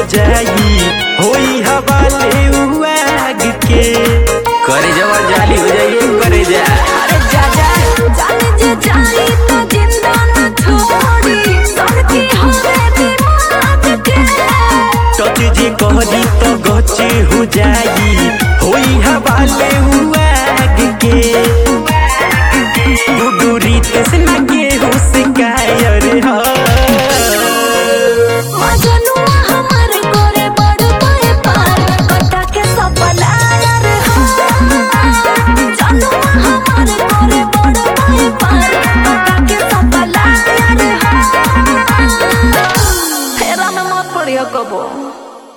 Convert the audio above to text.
जाई होई हवाले आग के करे जवा जाली हो जाइए करे जा। अरे जा जाने जे जाई तो जिंदा न छोड़ी सबकी होवे दिमाग के टच जे कहली तो गचे हो जाई होई हवाले आग के गुडूरी तसना के हो शिकायर हा मजनुआ हमर करे बड़ बड़े पार कटा के सपना यार जनुआ हमर करे बड़ बड़े पार कटा के सपना यार फेरा में मत पड़ियो कबो।